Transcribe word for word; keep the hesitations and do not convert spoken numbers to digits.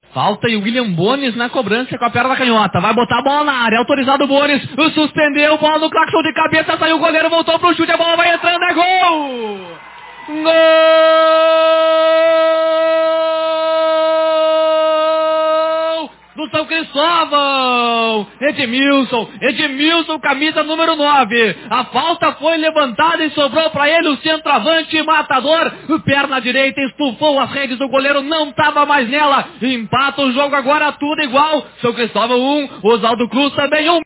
Falta e o William Bones na cobrança com a perna canhota. Vai botar a bola na área. Autorizado o Bones. Suspendeu. Bola no claxon de cabeça. Saiu o goleiro. Voltou pro chute. A bola vai entrando. É gol! Gol! Do São Cristóvão! Edmilson! Edmilson, camisa número nove. A falta foi levantada e sobrou para ele o centroavante matador. Perna direita estufou as redes do goleiro, não estava mais nela. Empata o jogo agora, tudo igual. São Cristóvão um, Oswaldo Cruz também um.